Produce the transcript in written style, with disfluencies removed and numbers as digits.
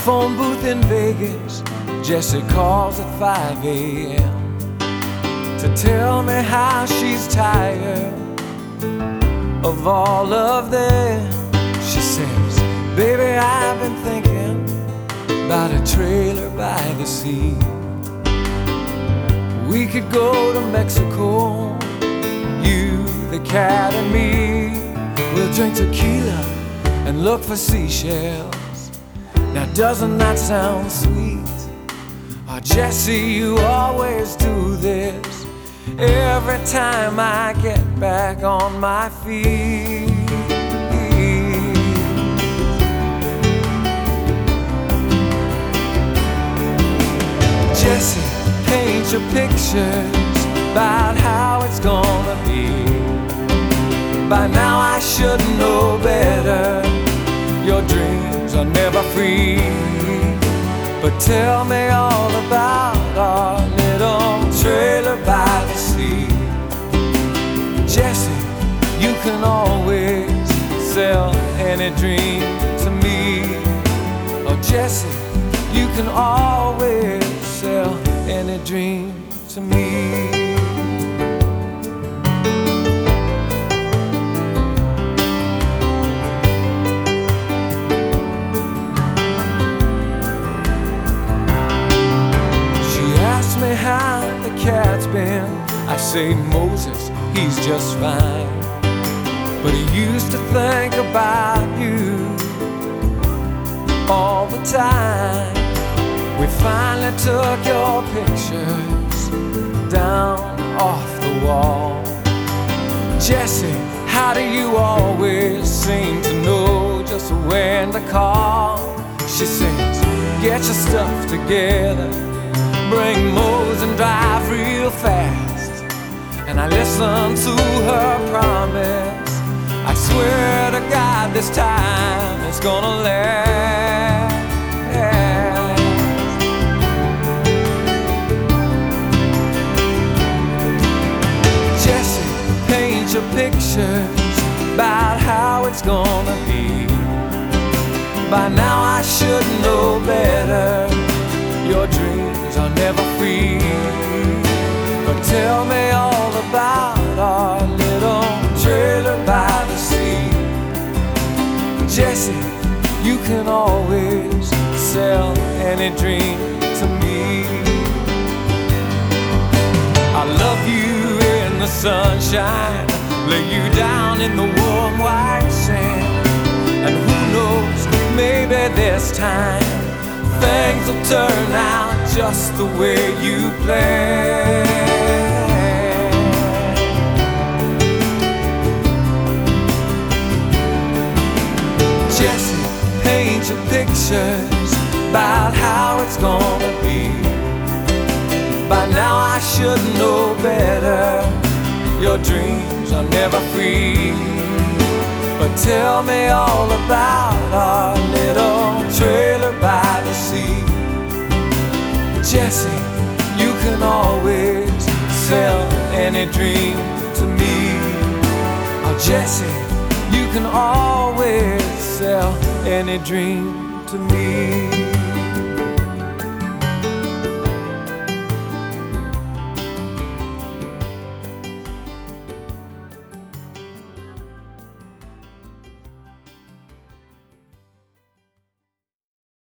phone booth in Vegas, Jessie calls at 5 a.m. to tell me how she's tired of all of them. She says, baby, I've been thinking about a trailer by the sea. We could go to Mexico, you, the cat, and me. We'll drink tequila and look for seashells. Now doesn't that sound sweet? Oh, Jessie, you always do this every time I get back on my feet. Jessie, paint your pictures about how it's gonna be. By now I should know better. Your dreams are never free. But tell me all about our little trailer by the sea. Jessie, you can always sell any dream to me. Oh, Jessie, you can always sell any dream to me. Me how the cat's been. I say, Moses, he's just fine, but he used to think about you all the time. We finally took your pictures down off the wall. Jessie, how do you always seem to know just when to call? She says, get your stuff together, bring Mose and drive real fast. And I listen to her promise. I swear to God this time it's gonna last. Jessie, paint your pictures about how it's gonna be. By now I should know better. Your dreams are never free. But tell me all about our little trailer by the sea. Jessie, you can always sell any dream to me. I love you in the sunshine, lay you down in the warm white sand. And who knows, maybe this time things will turn out just the way you planned. Jessie, paint your pictures about how it's gonna be. By now I should know better. Your dreams are never free. But tell me all about our little trailer by the sea. Jessie, you can always sell any dream to me. Oh, Jessie, you can always sell any dream to me.